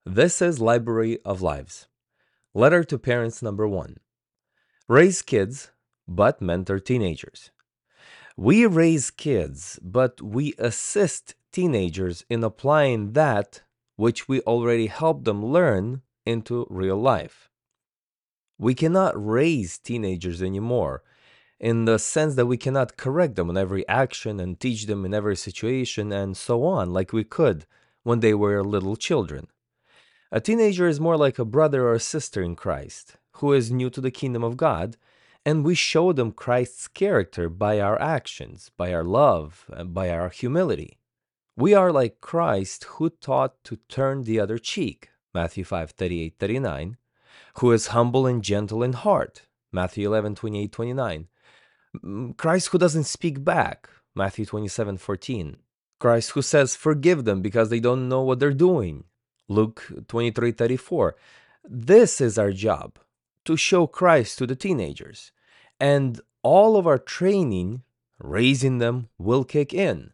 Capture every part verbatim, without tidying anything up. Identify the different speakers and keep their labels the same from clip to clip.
Speaker 1: This is Library of Lives. Letter to Parents number one. Raise kids, but mentor teenagers. We raise kids, but we assist teenagers in applying that which we already helped them learn into real life. We cannot raise teenagers anymore in the sense that we cannot correct them on every action and teach them in every situation and so on like we could when they were little children. A teenager is more like a brother or a sister in Christ, who is new to the kingdom of God, and we show them Christ's character by our actions, by our love, and by our humility. We are like Christ, who taught to turn the other cheek, Matthew five thirty-eight thirty-nine, who is humble and gentle in heart, Matthew eleven twenty-eight twenty-nine, Christ who doesn't speak back, Matthew twenty-seven fourteen, Christ who says forgive them because they don't know what they're doing, Luke twenty-three thirty-four. This is our job, to show Christ to the teenagers. And all of our training, raising them, will kick in.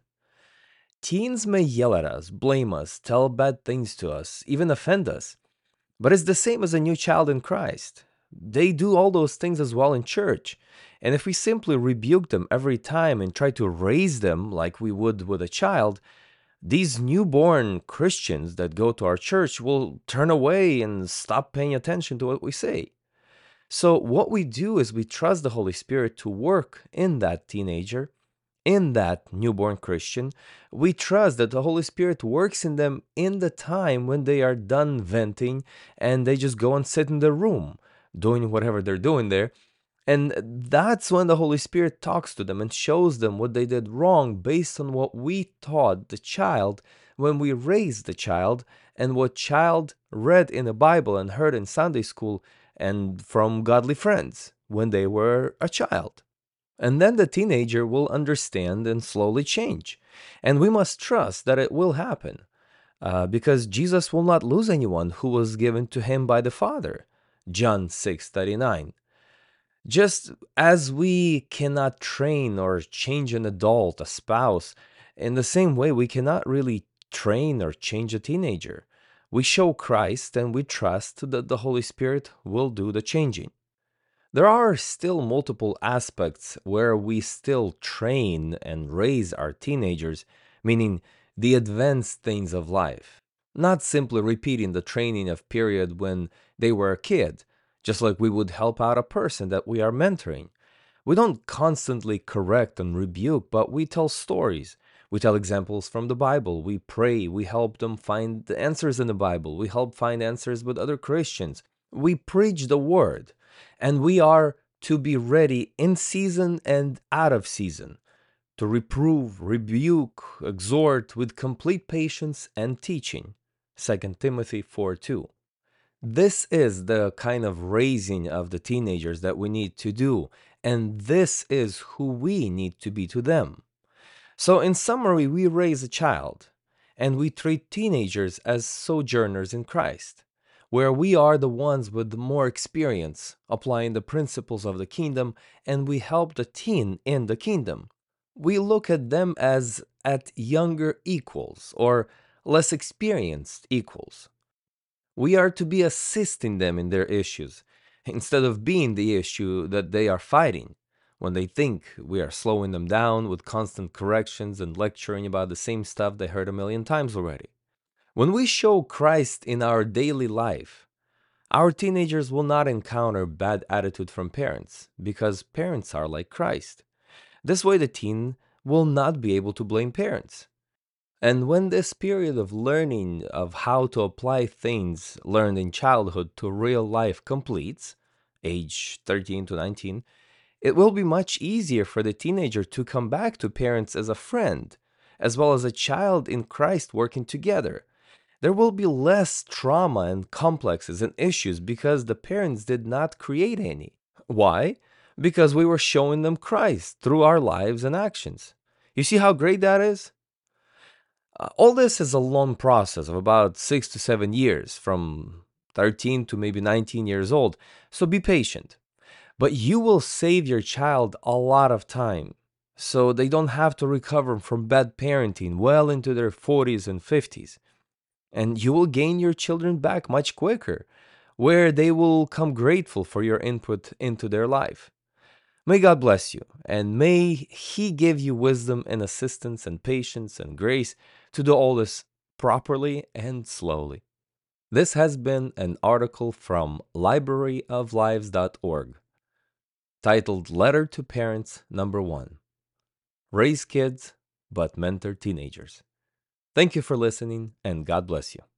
Speaker 1: Teens may yell at us, blame us, tell bad things to us, even offend us. But it's the same as a new child in Christ. They do all those things as well in church. And if we simply rebuke them every time and try to raise them like we would with a child, these newborn Christians that go to our church will turn away and stop paying attention to what we say. So what we do is we trust the Holy Spirit to work in that teenager, in that newborn Christian. We trust that the Holy Spirit works in them in the time when they are done venting and they just go and sit in the room doing whatever they're doing there. And that's when the Holy Spirit talks to them and shows them what they did wrong based on what we taught the child when we raised the child and what child read in the Bible and heard in Sunday school and from godly friends when they were a child. And then the teenager will understand and slowly change. And we must trust that it will happen uh, because Jesus will not lose anyone who was given to him by the Father. John six thirty-nine. Just as we cannot train or change an adult, a spouse, in the same way we cannot really train or change a teenager. We show Christ and we trust that the Holy Spirit will do the changing. There are still multiple aspects where we still train and raise our teenagers, meaning the advanced things of life. Not simply repeating the training of period when they were a kid, just like we would help out a person that we are mentoring. We don't constantly correct and rebuke, but we tell stories. We tell examples from the Bible. We pray. We help them find the answers in the Bible. We help find answers with other Christians. We preach the word. And we are to be ready in season and out of season, to reprove, rebuke, exhort with complete patience and teaching. Second Timothy four two. This is the kind of raising of the teenagers that we need to do, and this is who we need to be to them. So in summary, we raise a child, and we treat teenagers as sojourners in Christ, where we are the ones with more experience applying the principles of the kingdom, and we help the teen in the kingdom. We look at them as at younger equals or less experienced equals. We are to be assisting them in their issues, instead of being the issue that they are fighting. When they think we are slowing them down with constant corrections and lecturing about the same stuff they heard a million times already. When we show Christ in our daily life, our teenagers will not encounter bad attitude from parents, because parents are like Christ. This way the teen will not be able to blame parents. And when this period of learning of how to apply things learned in childhood to real life completes, age thirteen to nineteen, it will be much easier for the teenager to come back to parents as a friend, as well as a child in Christ working together. There will be less trauma and complexes and issues because the parents did not create any. Why? Because we were showing them Christ through our lives and actions. You see how great that is? Uh, all this is a long process of about six to seven years, from thirteen to maybe nineteen years old, so be patient. But you will save your child a lot of time, so they don't have to recover from bad parenting well into their forties and fifties. and you will gain your children back much quicker, where they will come grateful for your input into their life. May God bless you, and may He give you wisdom and assistance and patience and grace to do all this properly and slowly. This has been an article from library of lives dot org titled Letter to Parents Number One: Raise Kids, but Mentor Teenagers. Thank you for listening, and God bless you.